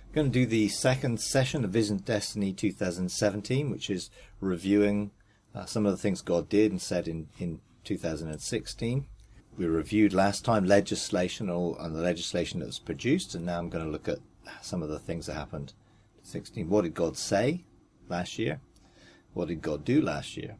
Going to do the second session of Vision Destiny 2017, which is reviewing some of the things God did and said in 2016. We reviewed last time legislation and the legislation that was produced, and now I'm going to look at some of the things that happened in 2016. What did God say last year? What did God do last year?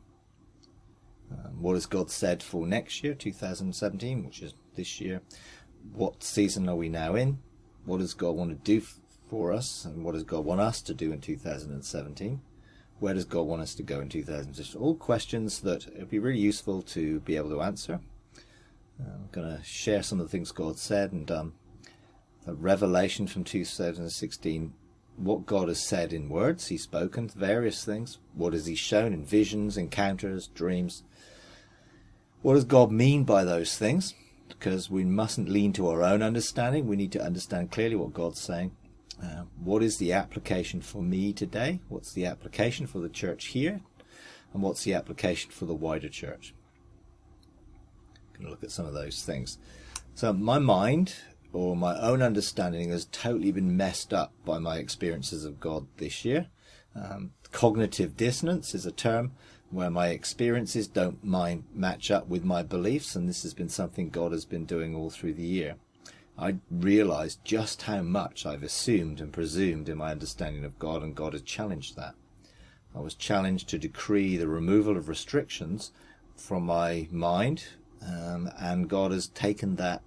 What has God said for next year, 2017, which is this year? What season are we now in? What does God want to do for us, and what does God want us to do in 2017? Where does God want us to go in 2016? All questions that it would be really useful to be able to answer. I'm going to share some of the things God said and a revelation from 2016, what God has said in words. He's spoken various things. What has he shown in visions, encounters, dreams? What does God mean by those things? Because we mustn't lean to our own understanding. We need to understand clearly what God's saying. What is the application for me today? What's the application for the church here? And what's the application for the wider church? I'm going to look at some of those things. So my mind, or my own understanding, has totally been messed up by my experiences of God this year. Cognitive dissonance is a term where my experiences don't match up with my beliefs, and this has been something God has been doing all through the year. I realized just how much I've assumed and presumed in my understanding of God, and God has challenged that. I was challenged to decree the removal of restrictions from my mind, and God has taken that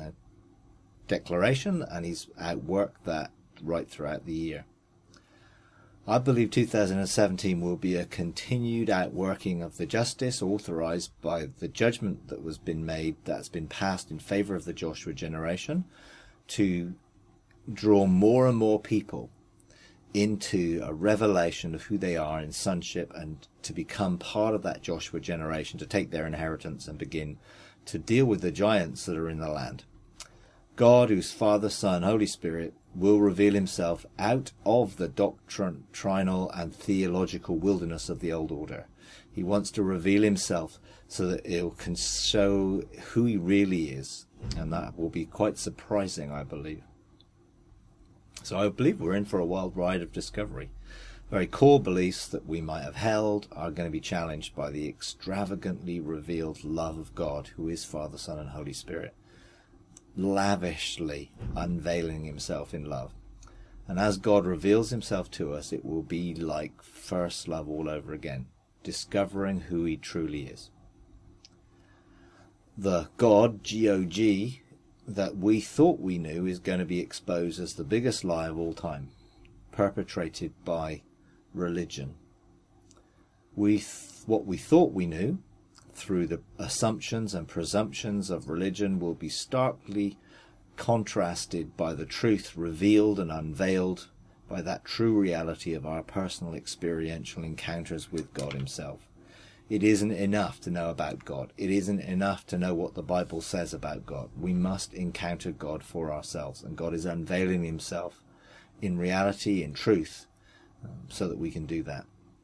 declaration, and he's outworked that right throughout the year. I believe 2017 will be a continued outworking of the justice authorized by the judgment that has been passed in favor of the Joshua generation, to draw more and more people into a revelation of who they are in sonship, and to become part of that Joshua generation, to take their inheritance and begin to deal with the giants that are in the land. God, who's Father, Son, Holy Spirit, will reveal himself out of the doctrinal and theological wilderness of the old order. He wants to reveal himself so that it can show who he really is, and that will be quite surprising, I believe. So I believe we're in for a wild ride of discovery. Very core beliefs that we might have held are going to be challenged by the extravagantly revealed love of God, who is Father, Son, and Holy Spirit, lavishly unveiling himself in love. And as God reveals himself to us, it will be like first love all over again, discovering who he truly is. The God, G-O-G, that we thought we knew is going to be exposed as the biggest lie of all time, perpetrated by religion. What we thought we knew through the assumptions and presumptions of religion will be starkly contrasted by the truth revealed and unveiled by that true reality of our personal experiential encounters with God himself. It isn't enough to know about God. It isn't enough to know what the Bible says about God. We must encounter God for ourselves, and God is unveiling himself in reality, in truth, so that we can do that.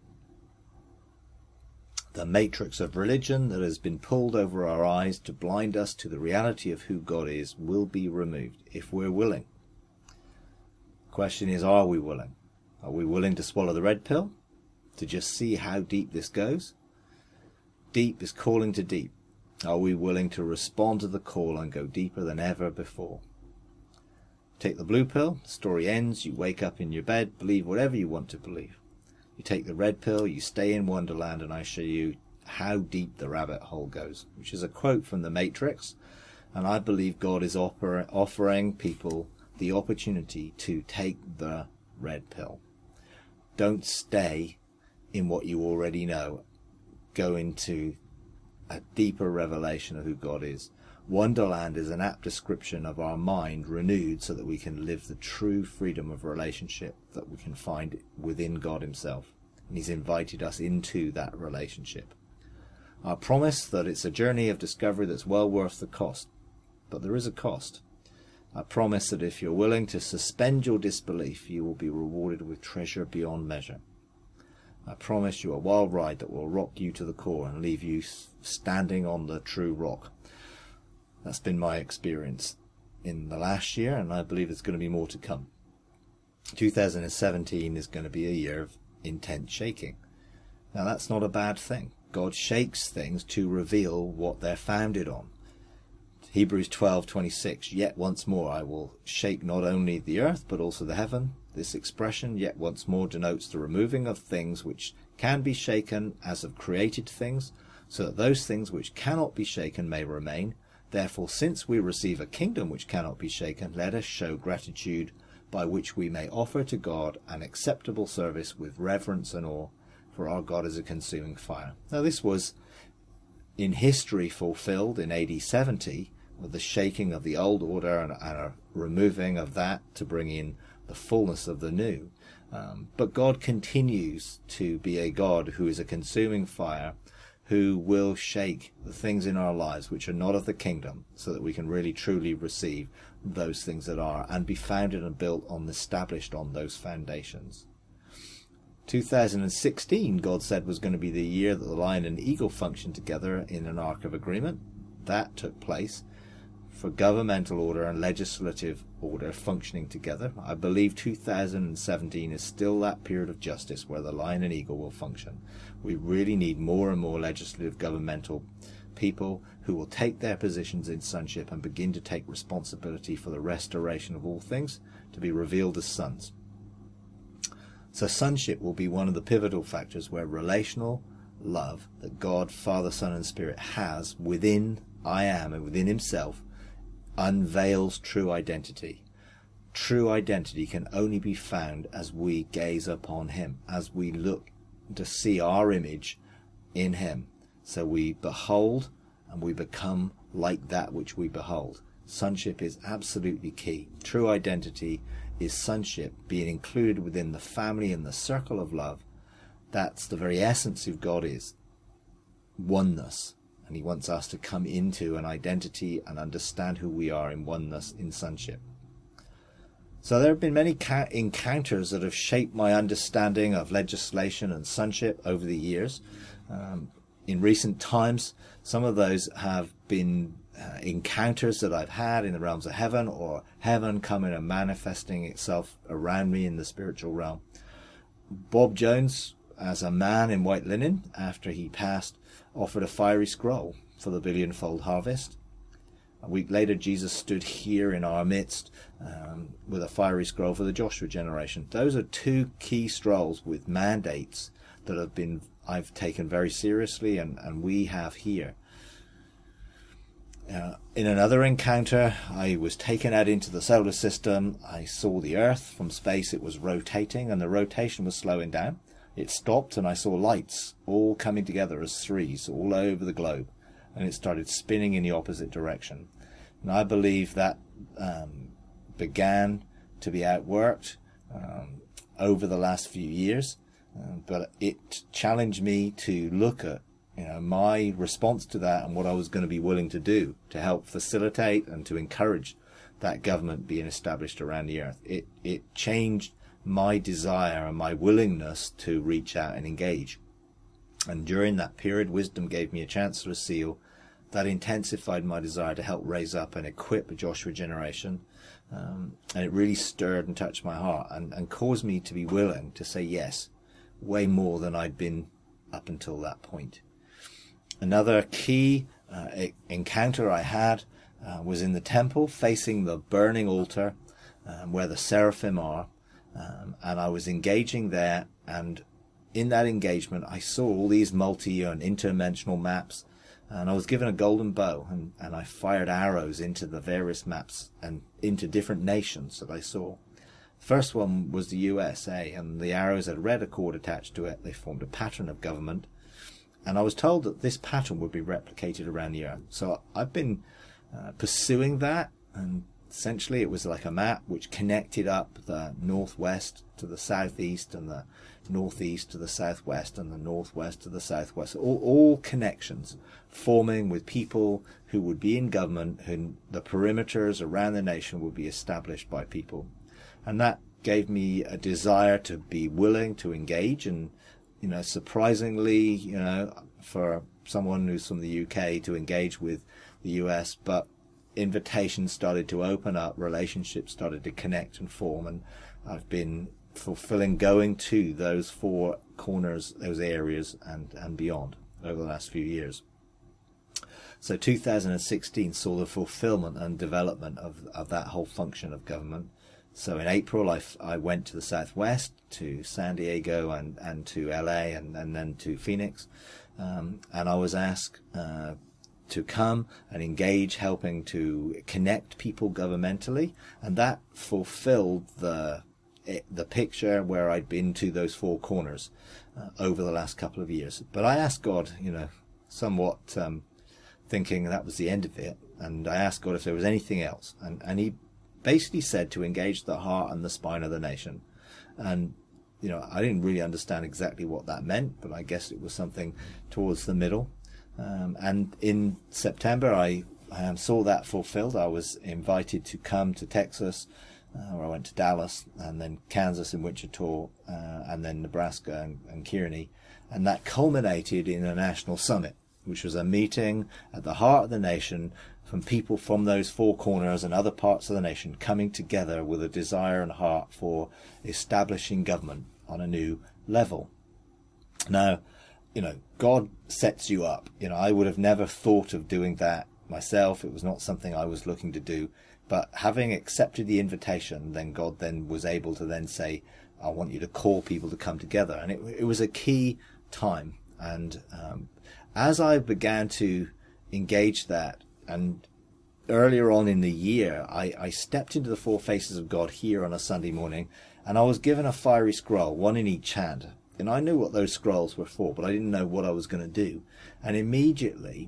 The matrix of religion that has been pulled over our eyes to blind us to the reality of who God is will be removed if we're willing. The question is, are we willing? Are we willing to swallow the red pill, to just see how deep this goes? Deep is calling to deep. Are we willing to respond to the call and go deeper than ever before? Take the blue pill, the story ends, you wake up in your bed, believe whatever you want to believe. You take the red pill, you stay in Wonderland, and I show you how deep the rabbit hole goes, which is a quote from The Matrix. And I believe God is offering people the opportunity to take the red pill. Don't stay in what you already know. Go into a deeper revelation of who God is. Wonderland is an apt description of our mind renewed so that we can live the true freedom of relationship that we can find within God himself. And he's invited us into that relationship. Our promise that it's a journey of discovery that's well worth the cost. But there is a cost. I promise that if you're willing to suspend your disbelief, you will be rewarded with treasure beyond measure. I promise you a wild ride that will rock you to the core and leave you standing on the true rock. That's been my experience in the last year, and I believe there's going to be more to come. 2017 is going to be a year of intense shaking. Now, that's not a bad thing. God shakes things to reveal what they're founded on. Hebrews 12:26, yet once more I will shake not only the earth, but also the heaven. This expression, yet once more, denotes the removing of things which can be shaken as of created things, so that those things which cannot be shaken may remain. Therefore, since we receive a kingdom which cannot be shaken, let us show gratitude, by which we may offer to God an acceptable service with reverence and awe, for our God is a consuming fire. Now, this was in history fulfilled in AD 70, with the shaking of the old order and a removing of that to bring in the fullness of the new. But God continues to be a God who is a consuming fire, who will shake the things in our lives which are not of the kingdom, so that we can really truly receive those things that are, and be founded and built on, established on those foundations. 2016, God said, was going to be the year that the lion and eagle functioned together in an ark of agreement. That took place, for governmental order and legislative order functioning together. I believe 2017 is still that period of justice where the lion and eagle will function. We really need more and more legislative governmental people who will take their positions in sonship and begin to take responsibility for the restoration of all things to be revealed as sons. So sonship will be one of the pivotal factors where relational love that God, Father, Son, and Spirit has within I am and within himself unveils true identity. True identity can only be found as we gaze upon him, as we look to see our image in him. So we behold and we become like that which we behold. Sonship is absolutely key. True identity is sonship, being included within the family and the circle of love. That's the very essence of God, is oneness. And he wants us to come into an identity and understand who we are in oneness, in sonship. So there have been many encounters that have shaped my understanding of legislation and sonship over the years. In recent times, some of those have been encounters that I've had in the realms of heaven, or heaven coming and manifesting itself around me in the spiritual realm. Bob Jones, as a man in white linen, after he passed, offered a fiery scroll for the billionfold harvest. A week later, Jesus stood here in our midst with a fiery scroll for the Joshua generation. Those are two key scrolls with mandates that I've taken very seriously, and we have here. In another encounter, I was taken out into the solar system. I saw the Earth from space. It was rotating, and the rotation was slowing down. It stopped, and I saw lights all coming together as threes all over the globe, and it started spinning in the opposite direction. And I believe that began to be outworked over the last few years, but it challenged me to look at my response to that and what I was going to be willing to do to help facilitate and to encourage that government being established around the earth. It changed my desire and my willingness to reach out and engage. And during that period, wisdom gave me a chancellor's seal that intensified my desire to help raise up and equip a Joshua generation. And it really stirred and touched my heart and caused me to be willing to say yes, way more than I'd been up until that point. Another key encounter I had was in the temple, facing the burning altar where the seraphim are. And I was engaging there, and in that engagement I saw all these multi- and interdimensional maps, and I was given a golden bow, and I fired arrows into the various maps and into different nations that I saw. First one was the USA, and the arrows had red accord attached to it. They formed a pattern of government, and I was told that this pattern would be replicated around the earth. So I've been pursuing that, and essentially it was like a map which connected up the northwest to the southeast, and the northeast to the southwest, and the northwest to the southwest. All connections forming with people who would be in government, who the perimeters around the nation would be established by people. And that gave me a desire to be willing to engage. And surprisingly, for someone who's from the UK, to engage with the US, but invitations started to open up, relationships started to connect and form, and I've been fulfilling, going to those four corners, those areas, and beyond over the last few years. So 2016 saw the fulfillment and development of that whole function of government. So in April, I went to the Southwest, to San Diego and to LA and then to Phoenix. And I was asked to come and engage, helping to connect people governmentally. And that fulfilled the picture where I'd been to those four corners over the last couple of years. But I asked God, somewhat thinking that was the end of it. And I asked God if there was anything else. And he basically said to engage the heart and the spine of the nation. And, I didn't really understand exactly what that meant, but I guess it was something towards the middle. And in September, I saw that fulfilled. I was invited to come to Texas, where I went to Dallas, and then Kansas and Wichita, and then Nebraska and Kearney. And that culminated in a national summit, which was a meeting at the heart of the nation from people from those four corners and other parts of the nation coming together with a desire and heart for establishing government on a new level. Now, God sets you up. I would have never thought of doing that myself. It was not something I was looking to do. But having accepted the invitation, then God then was able to then say, I want you to call people to come together. And it was a key time. And as I began to engage that, and earlier on in the year, I stepped into the Four Faces of God here on a Sunday morning, and I was given a fiery scroll, one in each hand. And I knew what those scrolls were for, but I didn't know what I was going to do. And immediately,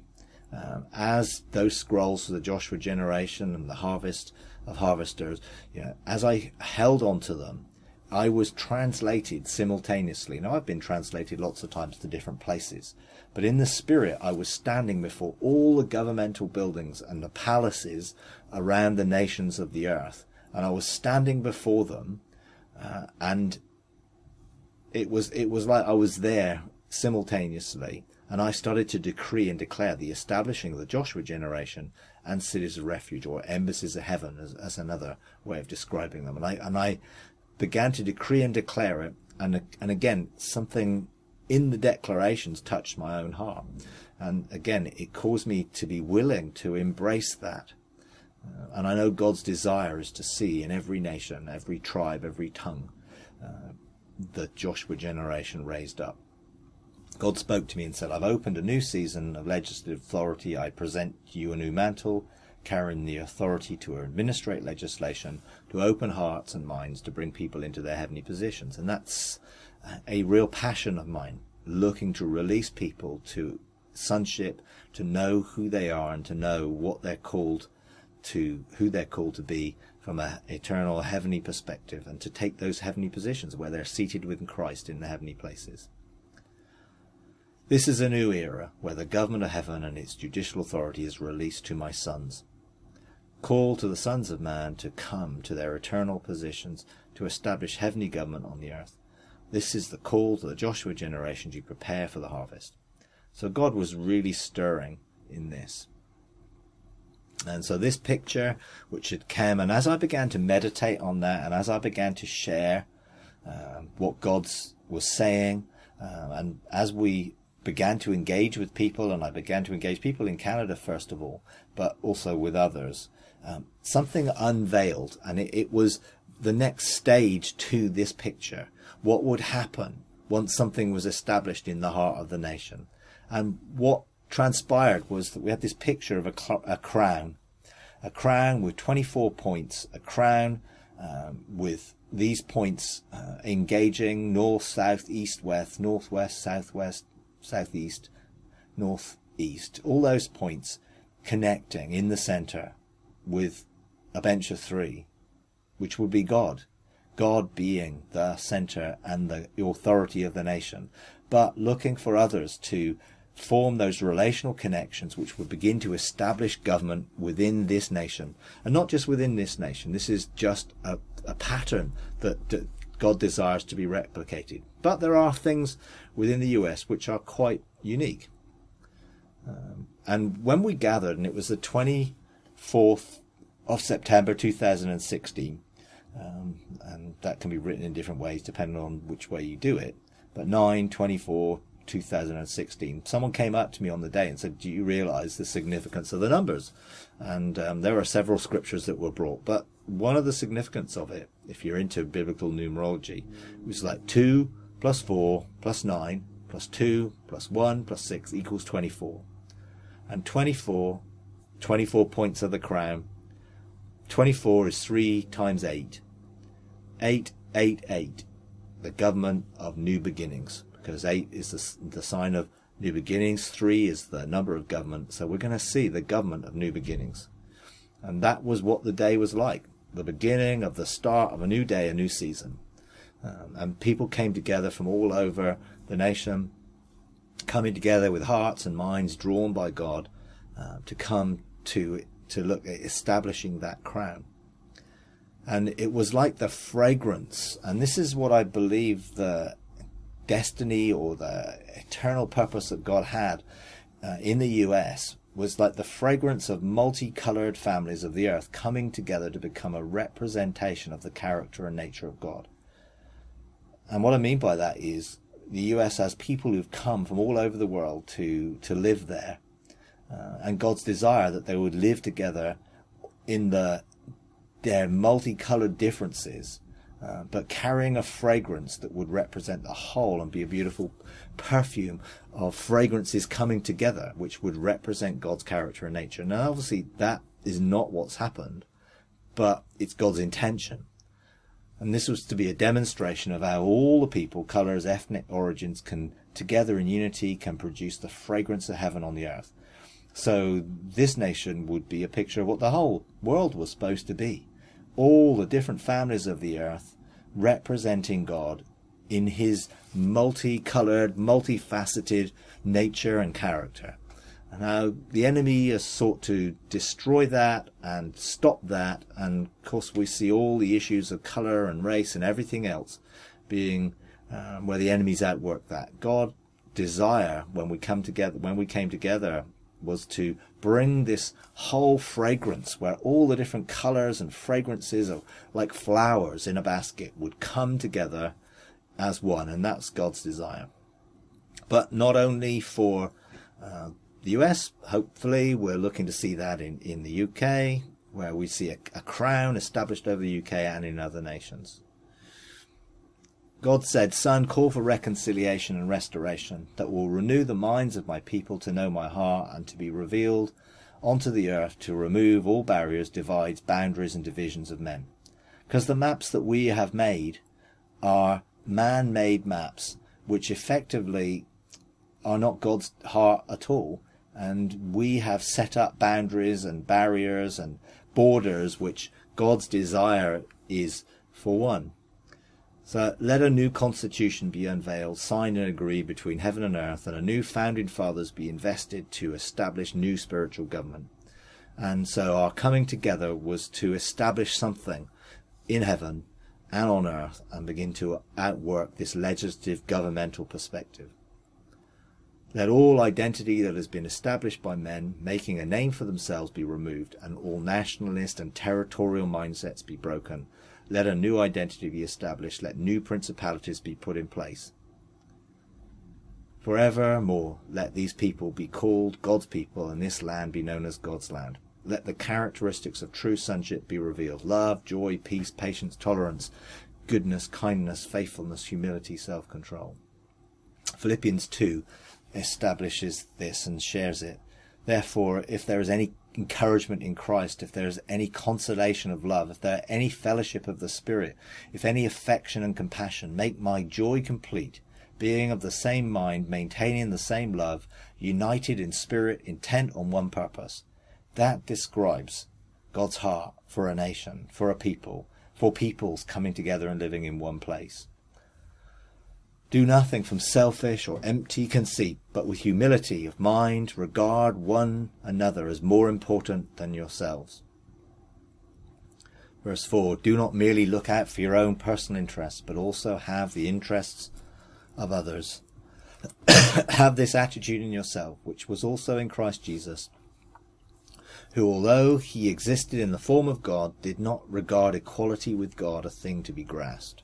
as those scrolls for the Joshua generation and the harvest of harvesters, as I held on to them, I was translated simultaneously. Now, I've been translated lots of times to different places, but in the spirit, I was standing before all the governmental buildings and the palaces around the nations of the earth, and I was standing before them, and it was like I was there simultaneously, and I started to decree and declare the establishing of the Joshua generation and cities of refuge, or embassies of heaven, as another way of describing them. And I began to decree and declare it, and again, something in the declarations touched my own heart. And again, it caused me to be willing to embrace that. And I know God's desire is to see in every nation, every tribe, every tongue, the Joshua generation raised up. God spoke to me and said, I've opened a new season of legislative authority. I present you a new mantle, carrying the authority to administrate legislation, to open hearts and minds, to bring people into their heavenly positions. And that's a real passion of mine, looking to release people to sonship, to know who they are and to know what they're called to, who they're called to be from an eternal heavenly perspective, and to take those heavenly positions where they're seated with Christ in the heavenly places. This is a new era where the government of heaven and its judicial authority is released to my sons. Call to the sons of man to come to their eternal positions, to establish heavenly government on the earth. This is the call to the Joshua generation to prepare for the harvest. So God was really stirring in this. And so this picture, which had come, and as I began to meditate on that, and as I began to share what God was saying, and as we began to engage with people, and I began to engage people in Canada first of all, but also with others, something unveiled, and it was the next stage to this picture. What would happen once something was established in the heart of the nation? And what transpired was that we had this picture of a crown with 24 points, a crown with these points engaging north, south, east, west, northwest, southwest, southeast, northeast, all those points connecting in the center with a bench of three, which would be God being the center and the authority of the nation, but looking for others to form those relational connections which would begin to establish government within this nation. And not just within this nation. This is just a pattern that God desires to be replicated. But there are things within the US which are quite unique. And when we gathered, and it was the 24th of September 2016, and that can be written in different ways depending on which way you do it. But 9/24, 2016, someone came up to me on the day and said, do you realize the significance of the numbers? And there are several scriptures that were brought, but one of the significance of it, if you're into biblical numerology, was like 2 plus 4 plus 9 plus 2 plus 1 plus 6 equals 24. And 24 points of the crown. 24 is 3 times 8. 8, 8, 8. The government of new beginnings. Because 8 is the sign of new beginnings. 3 is the number of government. So we're going to see the government of new beginnings. And that was what the day was like. The beginning of the start of a new day, a new season. And people came together from all over the nation, coming together with hearts and minds drawn by God to come to look at establishing that crown. And it was like the fragrance, and this is what I believe the destiny or the eternal purpose that God had in the US was like the fragrance of multicolored families of the earth coming together to become a representation of the character and nature of God. And what I mean by that is the US has people who've come from all over the world to live there, and God's desire that they would live together in their multicolored differences, but carrying a fragrance that would represent the whole and be a beautiful perfume of fragrances coming together, which would represent God's character and nature. Now, obviously, that is not what's happened, but it's God's intention. And this was to be a demonstration of how all the people, colours, ethnic origins can, together in unity, can produce the fragrance of heaven on the earth. So this nation would be a picture of what the whole world was supposed to be. All the different families of the earth representing God in his multicoloured, multifaceted nature and character. And now the enemy has sought to destroy that and stop that. And of course we see all the issues of colour and race and everything else being where the enemy's outworked that. God's desire when we came together was to bring this whole fragrance where all the different colours and fragrances of like flowers in a basket would come together as one, and that's God's desire. But not only for the US, hopefully we're looking to see that in the UK, where we see a crown established over the UK and in other nations. God said, Son, call for reconciliation and restoration that will renew the minds of my people to know my heart and to be revealed onto the earth to remove all barriers, divides, boundaries and divisions of men. Because the maps that we have made are man-made maps, which effectively are not God's heart at all. And we have set up boundaries and barriers and borders which God's desire is for one. So let a new constitution be unveiled, signed and agreed between heaven and earth, and a new founding fathers be invested to establish new spiritual government. And so our coming together was to establish something in heaven and on earth and begin to outwork this legislative governmental perspective. Let all identity that has been established by men, making a name for themselves, be removed, and all nationalist and territorial mindsets be broken. Let a new identity be established. Let new principalities be put in place. Forevermore, let these people be called God's people, and this land be known as God's land. Let the characteristics of true sonship be revealed. Love, joy, peace, patience, tolerance, goodness, kindness, faithfulness, humility, self-control. Philippians 2 establishes this and shares it. Therefore, if there is any encouragement in Christ, if there is any consolation of love, if there any fellowship of the Spirit, if any affection and compassion, make my joy complete, being of the same mind, maintaining the same love, united in spirit, intent on one purpose. That describes God's heart for a nation, for a people, for peoples coming together and living in one place. Do nothing from selfish or empty conceit, but with humility of mind regard one another as more important than yourselves. Verse 4, do not merely look out for your own personal interests, but also have the interests of others. Have this attitude in yourself, which was also in Christ Jesus, who, although he existed in the form of God, did not regard equality with God a thing to be grasped.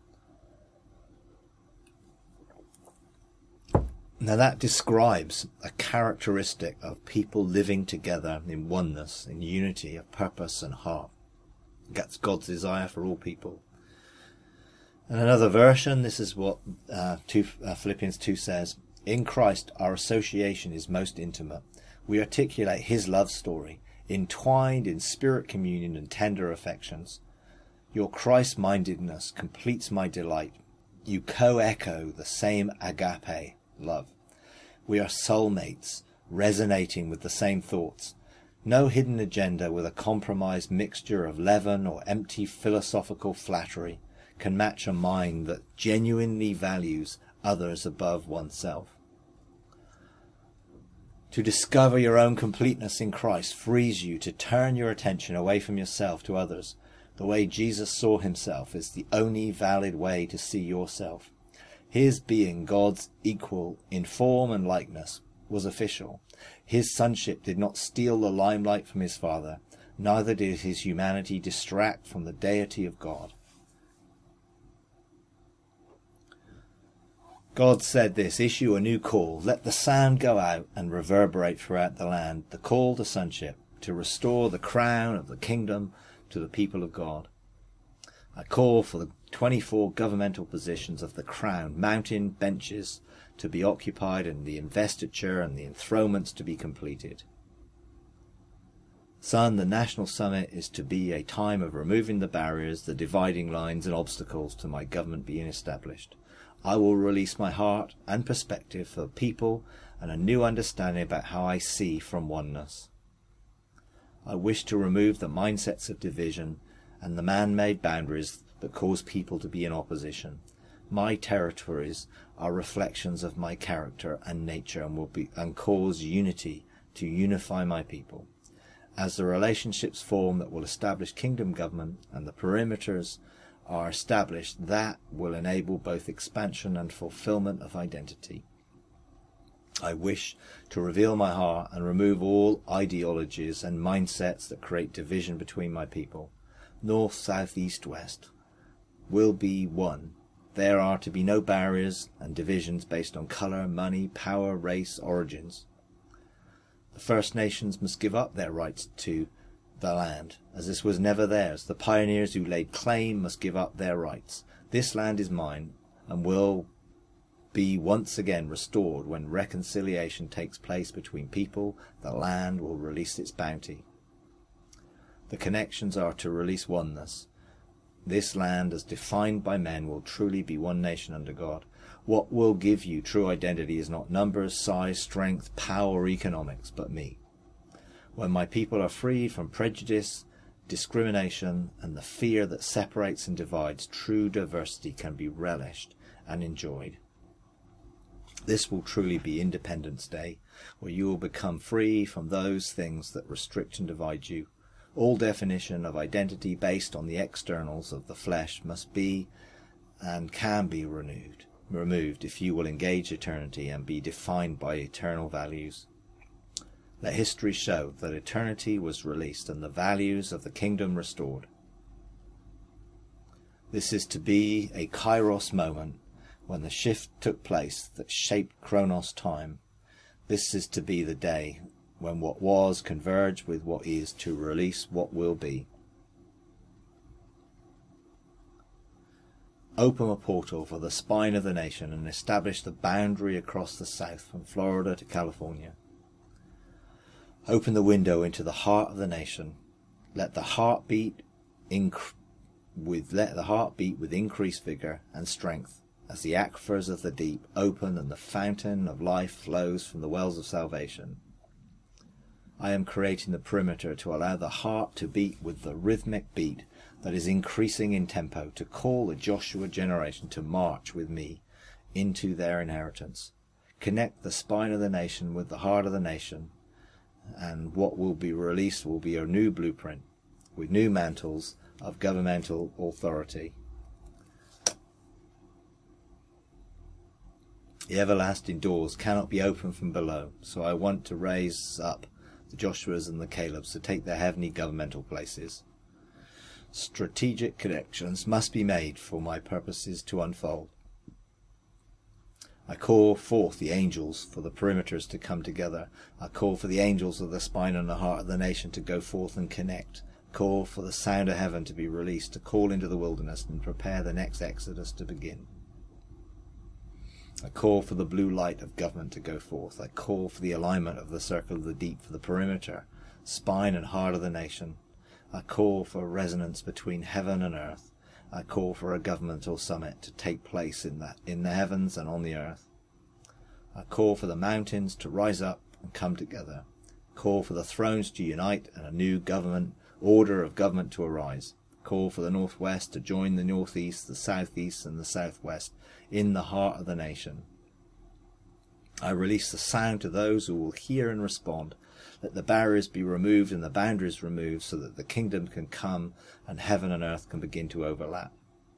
Now that describes a characteristic of people living together in oneness, in unity of purpose and heart. That's God's desire for all people. In another version, this is what Philippians 2 says, "In Christ our association is most intimate. We articulate his love story, entwined in spirit communion and tender affections. Your Christ-mindedness completes my delight. You co-echo the same agape love. We are soulmates, resonating with the same thoughts. No hidden agenda with a compromised mixture of leaven or empty philosophical flattery can match a mind that genuinely values others above oneself. To discover your own completeness in Christ frees you to turn your attention away from yourself to others. The way Jesus saw himself is the only valid way to see yourself. His being God's equal in form and likeness was official. His sonship did not steal the limelight from his Father, neither did his humanity distract from the deity of God. God said this, issue a new call, let the sound go out and reverberate throughout the land, the call to sonship, to restore the crown of the kingdom to the people of God. I call for the 24 governmental positions of the crown, mountain benches to be occupied and the investiture and the enthronements to be completed. Son, the National Summit is to be a time of removing the barriers, the dividing lines and obstacles to my government being established. I will release my heart and perspective for people and a new understanding about how I see from oneness. I wish to remove the mindsets of division and the man-made boundaries that cause people to be in opposition. My territories are reflections of my character and nature and cause unity to unify my people. As the relationships form that will establish kingdom government and the perimeters are established, that will enable both expansion and fulfillment of identity. I wish to reveal my heart and remove all ideologies and mindsets that create division between my people. North, south, east, west will be one. There are to be no barriers and divisions based on colour, money, power, race, origins. The First Nations must give up their rights to the land, as this was never theirs. The pioneers who laid claim must give up their rights. This land is mine and will be once again restored when reconciliation takes place between people. The land will release its bounty. The connections are to release oneness. This land, as defined by men, will truly be one nation under God. What will give you true identity is not numbers, size, strength, power, or economics, but me. When my people are freed from prejudice, discrimination, and the fear that separates and divides, true diversity can be relished and enjoyed. This will truly be Independence Day, where you will become free from those things that restrict and divide you. All definition of identity based on the externals of the flesh must be and can be removed if you will engage eternity and be defined by eternal values. Let history show that eternity was released and the values of the kingdom restored. This is to be a kairos moment when the shift took place that shaped chronos time. This is to be the day when what was converged with what is to release what will be. Open a portal for the spine of the nation and establish the boundary across the south from Florida to California. Open the window into the heart of the nation. Let the heart beat with increased vigor and strength as the aquifers of the deep open and the fountain of life flows from the wells of salvation. I am creating the perimeter to allow the heart to beat with the rhythmic beat that is increasing in tempo, to call the Joshua generation to march with me into their inheritance. Connect the spine of the nation with the heart of the nation, and what will be released will be a new blueprint with new mantles of governmental authority. The everlasting doors cannot be opened from below, so I want to raise up the Joshuas and the Calebs, to take their heavenly governmental places. Strategic connections must be made for my purposes to unfold. I call forth the angels for the perimeters to come together. I call for the angels of the spine and the heart of the nation to go forth and connect. Call for the sound of heaven to be released, to call into the wilderness and prepare the next exodus to begin. I call for the blue light of government to go forth. I call for the alignment of the circle of the deep for the perimeter, spine and heart of the nation. I call for a resonance between heaven and earth. I call for a governmental summit to take place in the heavens and on the earth. I call for the mountains to rise up and come together. Call for the thrones to unite and a new government, order of government to arise. Call for the northwest to join the northeast, the southeast and the southwest in the heart of the nation. I release the sound to those who will hear and respond. Let the barriers be removed and the boundaries removed so that the kingdom can come and heaven and earth can begin to overlap.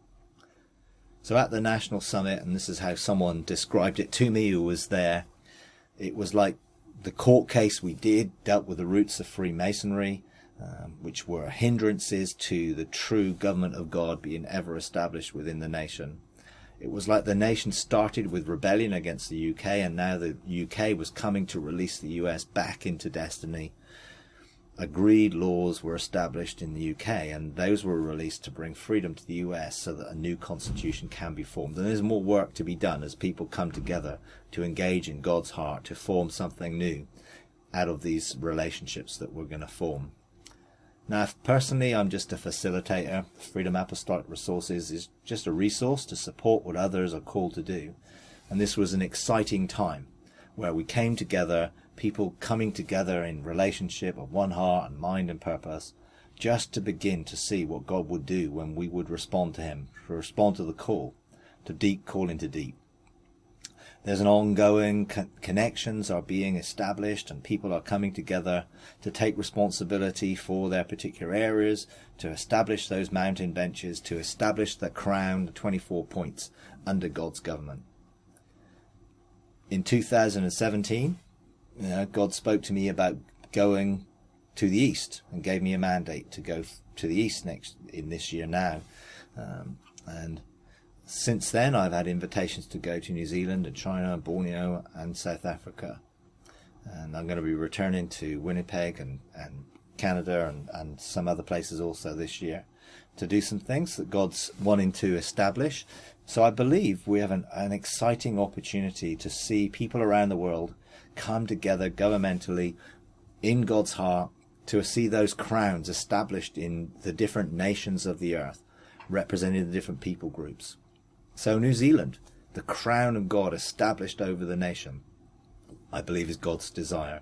So at the National Summit, and this is how someone described it to me who was there, it was like the court case we did dealt with the roots of Freemasonry, which were hindrances to the true government of God being ever established within the nation. It was like the nation started with rebellion against the UK, and now the UK was coming to release the US back into destiny. Agreed laws were established in the UK, and those were released to bring freedom to the US so that a new constitution can be formed. And there's more work to be done as people come together to engage in God's heart, to form something new out of these relationships that we're going to form. Now, personally, I'm just a facilitator. Freedom Apostolic Resources is just a resource to support what others are called to do. And this was an exciting time where we came together, people coming together in relationship of one heart and mind and purpose, just to begin to see what God would do when we would respond to him, to respond to the call, to deep call into deep. There's an ongoing connections are being established and people are coming together to take responsibility for their particular areas, to establish those mountain benches, to establish the crown, the 24 points under God's government. In 2017, God spoke to me about going to the east and gave me a mandate to go to the east in this year now. And since then, I've had invitations to go to New Zealand and China, Borneo and South Africa. And I'm going to be returning to Winnipeg and Canada and some other places also this year to do some things that God's wanting to establish. So I believe we have an exciting opportunity to see people around the world come together governmentally in God's heart to see those crowns established in the different nations of the earth, representing the different people groups. So New Zealand, the crown of God established over the nation, I believe is God's desire.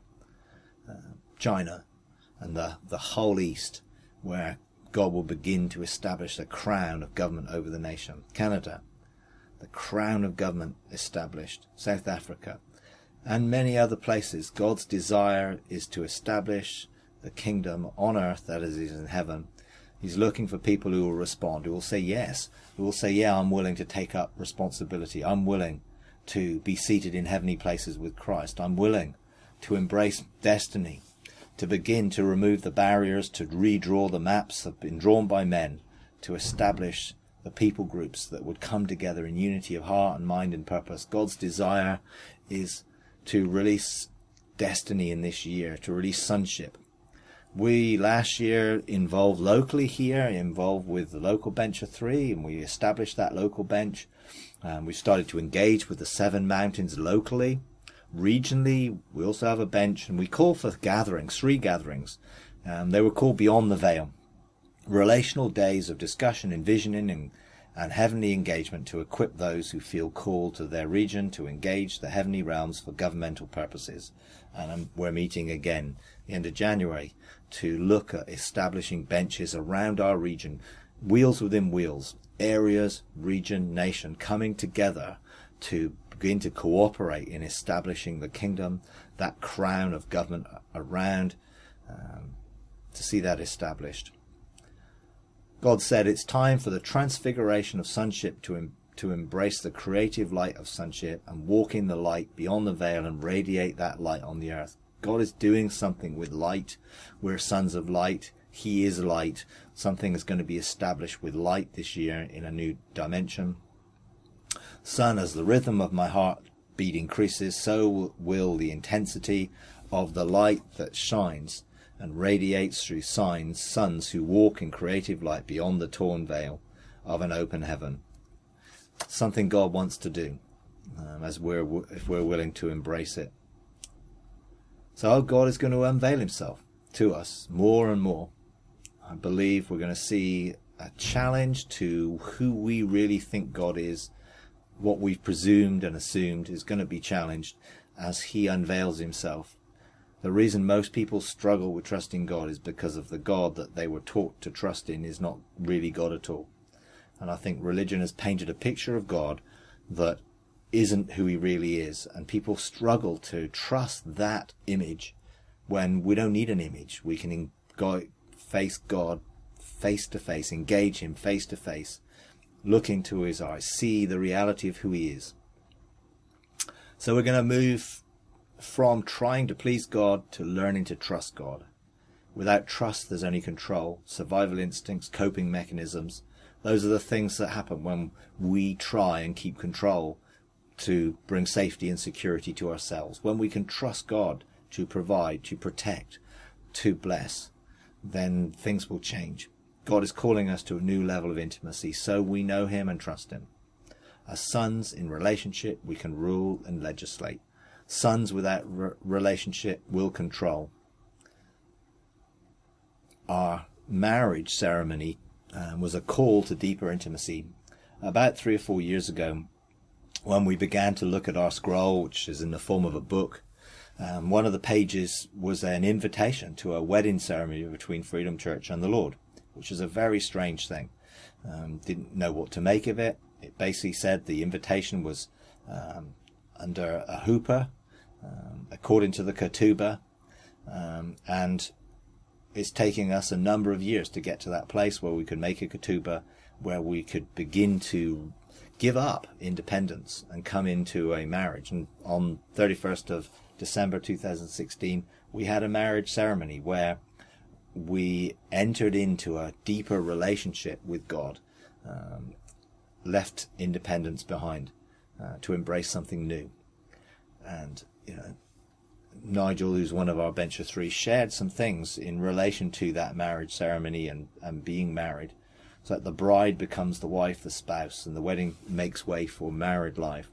China and the whole East, where God will begin to establish the crown of government over the nation. Canada, the crown of government established. South Africa, and many other places. God's desire is to establish the kingdom on earth that is in heaven. He's looking for people who will respond, who will say yes, who will say, yeah, I'm willing to take up responsibility. I'm willing to be seated in heavenly places with Christ. I'm willing to embrace destiny, to begin to remove the barriers, to redraw the maps that have been drawn by men, to establish the people groups that would come together in unity of heart and mind and purpose. God's desire is to release destiny in this year, to release sonship. We last year involved locally here, involved with the local bench of 3, and we established that local bench. We started to engage with the 7 mountains locally. Regionally, we also have a bench, and we call for gatherings, 3 gatherings. They were called Beyond the Veil. Relational days of discussion, envisioning, and heavenly engagement to equip those who feel called to their region to engage the heavenly realms for governmental purposes. And we're meeting again the end of January to look at establishing benches around our region, wheels within wheels, areas, region, nation, coming together to begin to cooperate in establishing the kingdom, that crown of government around, to see that established. God said it's time for the transfiguration of sonship to embrace the creative light of sonship and walk in the light beyond the veil and radiate that light on the earth. God is doing something with light. We're sons of light. He is light. Something is going to be established with light this year in a new dimension. Son, as the rhythm of my heartbeat increases, so will the intensity of the light that shines and radiates through sons who walk in creative light beyond the torn veil of an open heaven. Something God wants to do, if we're willing to embrace it. So God is going to unveil himself to us more and more. I believe we're going to see a challenge to who we really think God is. What we've presumed and assumed is going to be challenged as he unveils himself. The reason most people struggle with trusting God is because of the God that they were taught to trust in is not really God at all. And I think religion has painted a picture of God that isn't who he really is. And people struggle to trust that image when we don't need an image. We can face God face to face, engage him face to face, look into his eyes, see the reality of who he is. So we're going to move from trying to please God to learning to trust God. Without trust, there's only control, survival instincts, coping mechanisms. Those are the things that happen when we try and keep control to bring safety and security to ourselves. When we can trust God to provide, to protect, to bless, then things will change. God is calling us to a new level of intimacy, so we know him and trust him. As sons in relationship, we can rule and legislate. Sons without relationship will control. Our marriage ceremony was a call to deeper intimacy. About 3 or 4 years ago, when we began to look at our scroll, which is in the form of a book, one of the pages was an invitation to a wedding ceremony between Freedom Church and the Lord, which is a very strange thing. Didn't know what to make of it. It basically said the invitation was under a hoopah, according to the ketubah, and it's taking us a number of years to get to that place where we could make a ketubah, where we could begin to give up independence and come into a marriage. And on 31st of December 2016, we had a marriage ceremony where we entered into a deeper relationship with God, left independence behind to embrace something new. And, Nigel, who's one of our Bench of Three, shared some things in relation to that marriage ceremony and being married, so that the bride becomes the wife, the spouse, and the wedding makes way for married life.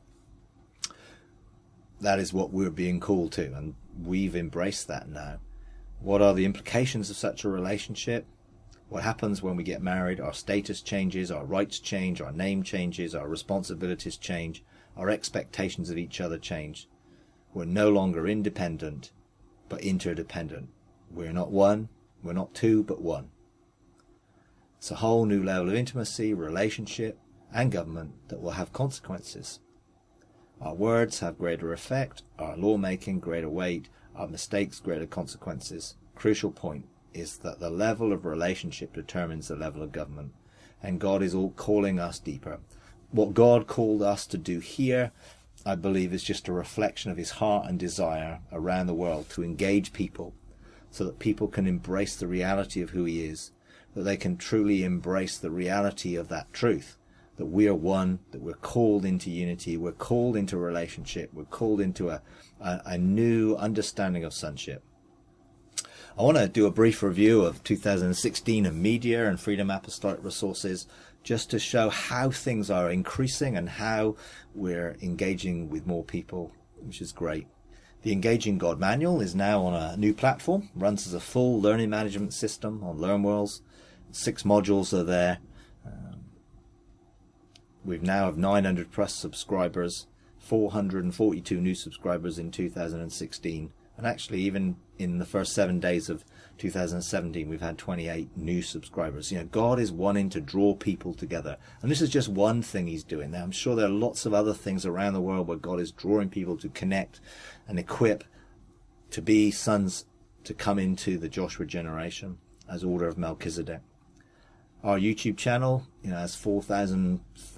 That is what we're being called to, and we've embraced that now. What are the implications of such a relationship? What happens when we get married? Our status changes, our rights change, our name changes, our responsibilities change, our expectations of each other change. We're no longer independent, but interdependent. We're not one, we're not two, but one. It's a whole new level of intimacy, relationship, and government that will have consequences. Our words have greater effect, our lawmaking greater weight, our mistakes greater consequences. Crucial point is that the level of relationship determines the level of government, and God is all calling us deeper. What God called us to do here, I believe, is just a reflection of his heart and desire around the world to engage people so that people can embrace the reality of who he is, that they can truly embrace the reality of that truth, that we are one, that we're called into unity, we're called into relationship, we're called into a new understanding of sonship. I want to do a brief review of 2016 of media and Freedom Apostolic Resources, just to show how things are increasing and how we're engaging with more people, which is great. The Engaging God Manual is now on a new platform, runs as a full learning management system on LearnWorlds. 6 modules are there. We've now have 900 plus subscribers, 442 new subscribers in 2016. And actually, even in the first 7 days of 2017, we've had 28 new subscribers. God is wanting to draw people together. And this is just one thing he's doing. Now, I'm sure there are lots of other things around the world where God is drawing people to connect and equip to be sons to come into the Joshua generation as Order of Melchizedek. Our YouTube channel, has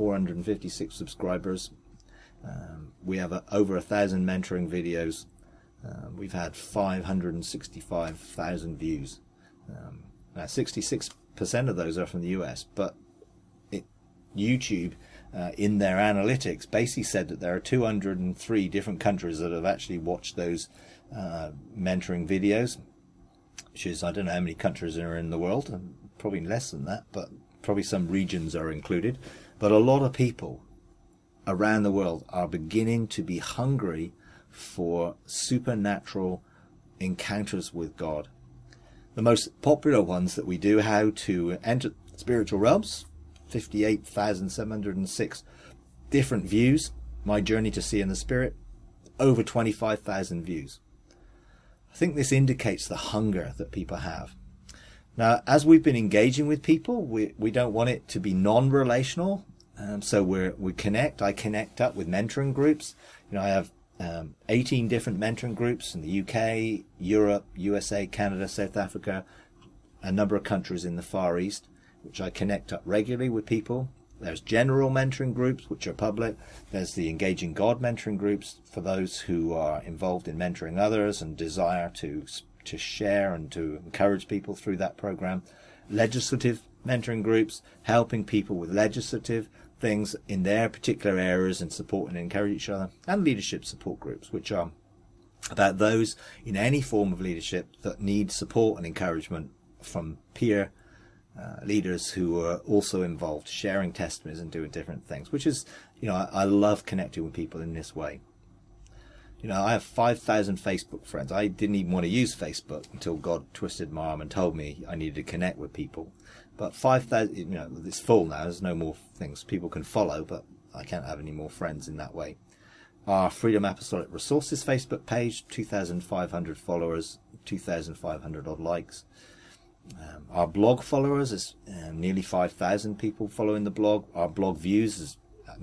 4,456 subscribers. We have over 1,000 mentoring videos. We've had 565,000 views. Now 66% of those are from the US, but YouTube, in their analytics, basically said that there are 203 different countries that have actually watched those mentoring videos, which is, I don't know how many countries are in the world, probably less than that, but probably some regions are included. But a lot of people around the world are beginning to be hungry for supernatural encounters with God. The most popular ones that we do, how to enter spiritual realms, 58,706 different views. My journey to see in the spirit, over 25,000 views. I think this indicates the hunger that people have. Now, as we've been engaging with people, we don't want it to be non-relational. So we connect. I connect up with mentoring groups. I have 18 different mentoring groups in the UK, Europe, USA, Canada, South Africa, a number of countries in the Far East, which I connect up regularly with people. There's general mentoring groups, which are public. There's the Engaging God mentoring groups for those who are involved in mentoring others and desire to share and to encourage people through that program. Legislative mentoring groups, helping people with legislative things in their particular areas and support and encourage each other. And leadership support groups, which are about those in any form of leadership that need support and encouragement from peer leaders who are also involved, sharing testimonies and doing different things, which is, I love connecting with people in this way. I have 5,000 Facebook friends. I didn't even want to use Facebook until God twisted my arm and told me I needed to connect with people. But 5,000, it's full now. There's no more things people can follow, but I can't have any more friends in that way. Our Freedom Apostolic Resources Facebook page, 2,500 followers, 2,500 odd likes. Our blog followers is nearly 5,000 people following the blog. Our blog views is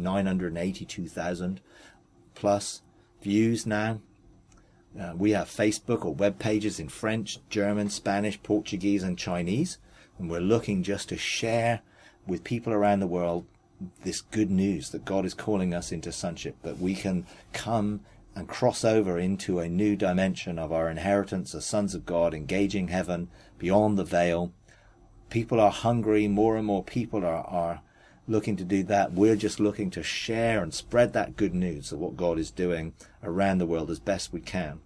982,000 plus views now. We have Facebook or web pages in French, German, Spanish, Portuguese and Chinese. And we're looking just to share with people around the world this good news that God is calling us into sonship, that we can come and cross over into a new dimension of our inheritance as sons of God, engaging heaven beyond the veil. People are hungry. More and more people are looking to do that. We're just looking to share and spread that good news of what God is doing around the world as best we can.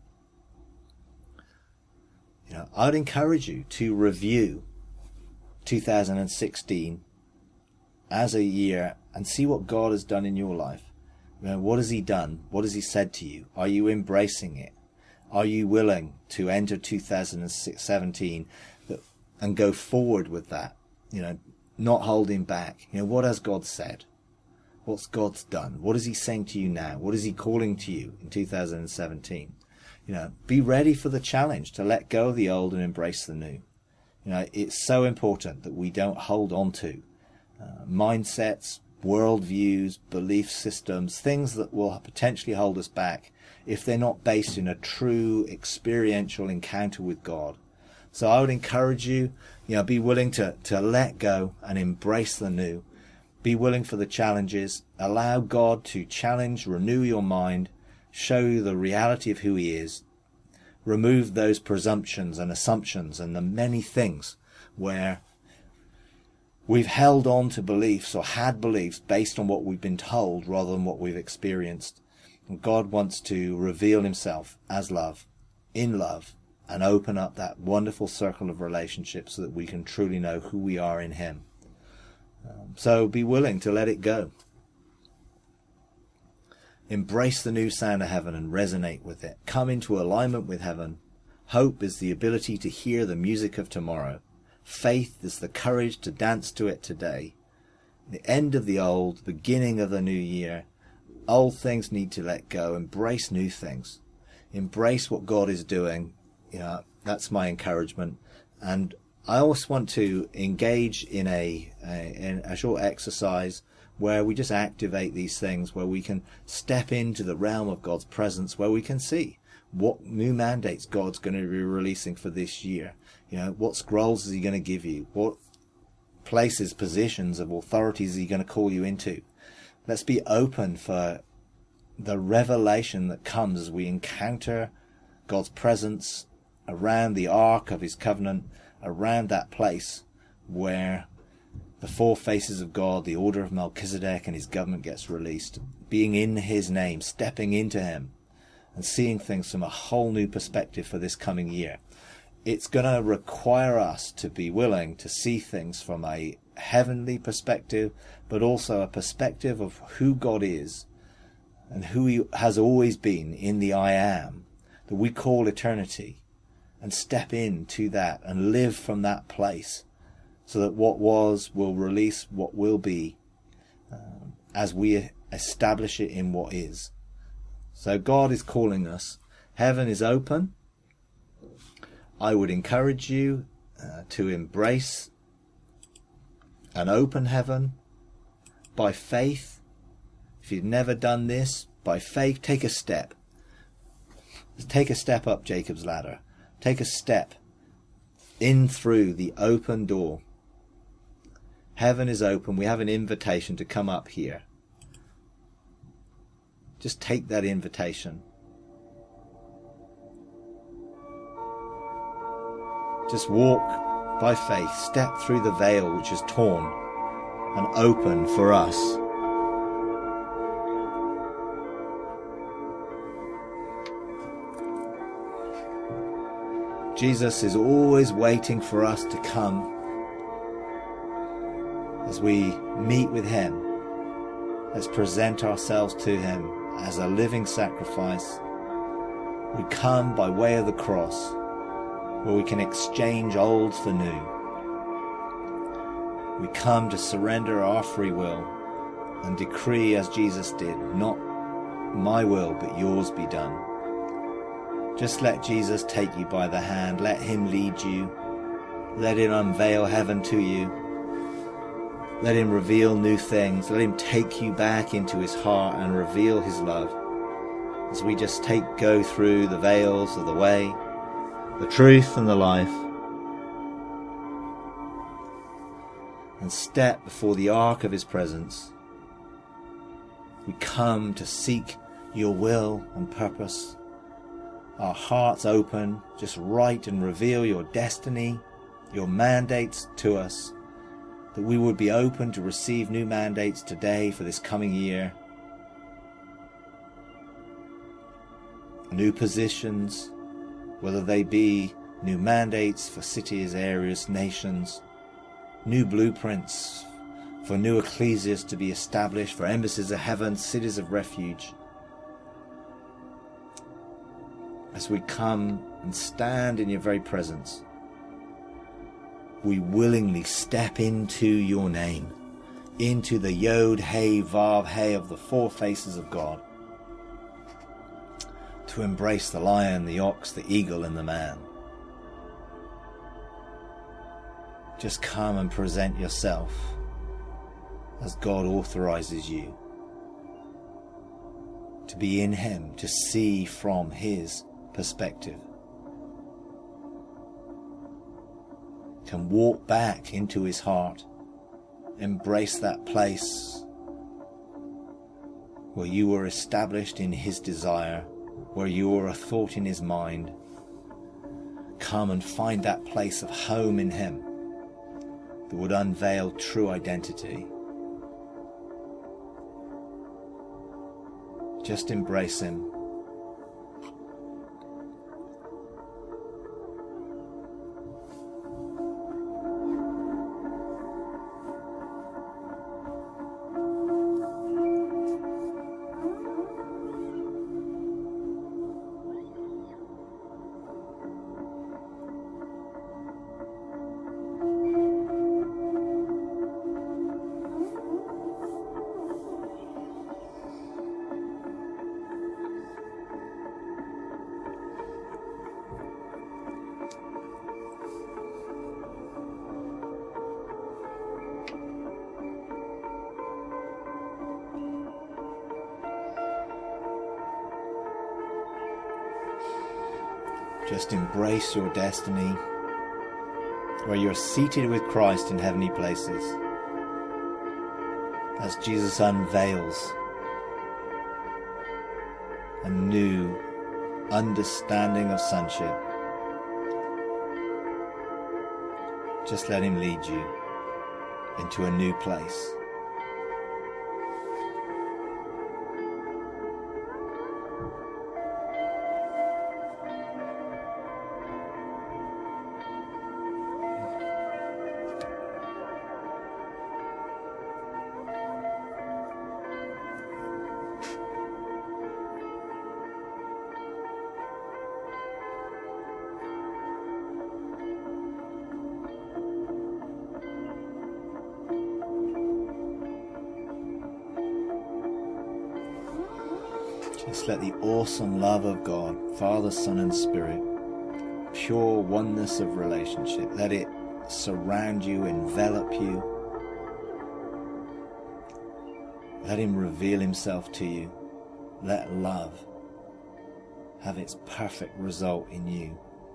I'd encourage you to review 2016 as a year and see what God has done in your life. What has he done? What has he said to you? Are you embracing it? Are you willing to enter 2017 and go forward with that? Not holding back. What has God said? What's God's done? What is he saying to you now? What is he calling to you in 2017? Be ready for the challenge to let go of the old and embrace the new. It's so important that we don't hold on to mindsets, worldviews, belief systems, things that will potentially hold us back if they're not based in a true experiential encounter with God. So I would encourage you, be willing to let go and embrace the new. Be willing for the challenges. Allow God to challenge, renew your mind, show you the reality of who he is. Remove those presumptions and assumptions and the many things where we've held on to beliefs or had beliefs based on what we've been told rather than what we've experienced. And God wants to reveal himself as love, in love, and open up that wonderful circle of relationships so that we can truly know who we are in him. So be willing to let it go. Embrace the new sound of heaven and resonate with it. Come into alignment with heaven. Hope is the ability to hear the music of tomorrow. Faith is the courage to dance to it today. The end of the old, beginning of the new year. Old things need to let go. Embrace new things. Embrace what God is doing. That's my encouragement. And I also want to engage in a short exercise where we just activate these things, where we can step into the realm of God's presence, where we can see what new mandates God's going to be releasing for this year. What scrolls is he going to give you? What places, positions of authority is he going to call you into? Let's be open for the revelation that comes as we encounter God's presence around the ark of his covenant, around that place where the four faces of God, the order of Melchizedek and his government gets released, being in his name, stepping into him and seeing things from a whole new perspective for this coming year. It's going to require us to be willing to see things from a heavenly perspective, but also a perspective of who God is and who he has always been in the I am that we call eternity, and step into that and live from that place, so that what was will release what will be, as we establish it in what is. So God is calling us. Heaven is open. I would encourage you to embrace an open heaven by faith. If you've never done this, by faith, take a step. Take a step up Jacob's ladder. Take a step in through the open door. Heaven is open. We have an invitation to come up here. Just take that invitation. Just walk by faith. Step through the veil which is torn and open for us. Jesus is always waiting for us to come. As we meet with him, let's present ourselves to him as a living sacrifice. We come by way of the cross, where we can exchange old for new. We come to surrender our free will and decree, as Jesus did, not my will but yours be done. Just let Jesus take you by the hand. Let him lead you. Let him unveil heaven to you. Let him reveal new things. Let him take you back into his heart and reveal his love. As we just go through the veils of the way, the truth and the life, and step before the ark of his presence. We come to seek your will and purpose. Our hearts open, just write and reveal your destiny, your mandates to us, that we would be open to receive new mandates today for this coming year. New positions, whether they be new mandates for cities, areas, nations, new blueprints for new ecclesias to be established, for embassies of heaven, cities of refuge. As we come and stand in your very presence, we willingly step into your name, into the Yod, Hey, Vav, Hey of the four faces of God, to embrace the lion, the ox, the eagle, and the man. Just come and present yourself as God authorizes you to be in him, to see from his perspective. Can walk back into his heart, embrace that place where you were established in his desire, where you were a thought in his mind. Come and find that place of home in him that would unveil true identity. Just embrace him. Just embrace your destiny, where you're seated with Christ in heavenly places, as Jesus unveils a new understanding of sonship. Just let him lead you into a new place. Just let the awesome love of God, Father, Son, and Spirit, pure oneness of relationship, let it surround you, envelop you. Let him reveal himself to you. Let love have its perfect result in you.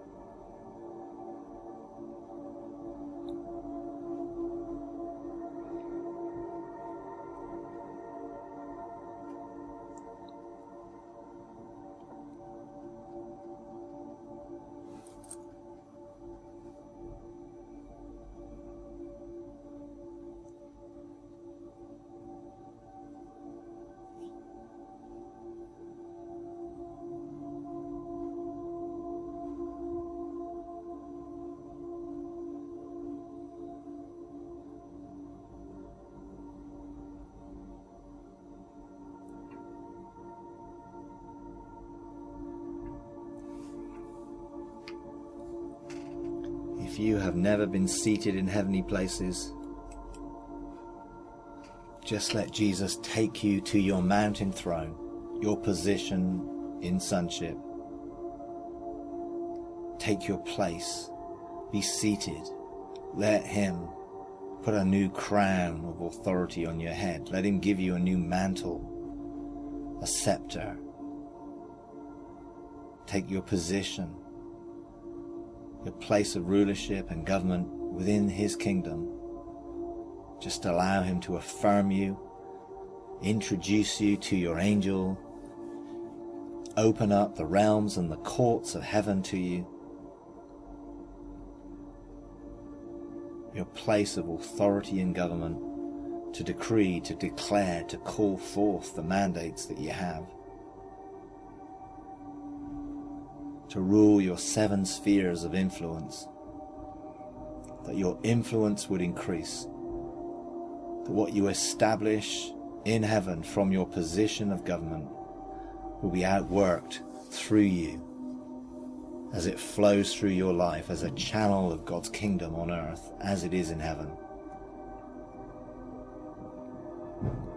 If you have never been seated in heavenly places, just let Jesus take you to your mountain throne, your position in sonship. Take your place. Be seated. Let him put a new crown of authority on your head. Let him give you a new mantle, a scepter. Take your position, your place of rulership and government within his kingdom. Just allow him to affirm you, introduce you to your angel, open up the realms and the courts of heaven to you. Your place of authority and government to decree, to declare, to call forth the mandates that you have. To rule your 7 spheres of influence, that your influence would increase, that what you establish in heaven from your position of government will be outworked through you as it flows through your life as a channel of God's kingdom on earth as it is in heaven.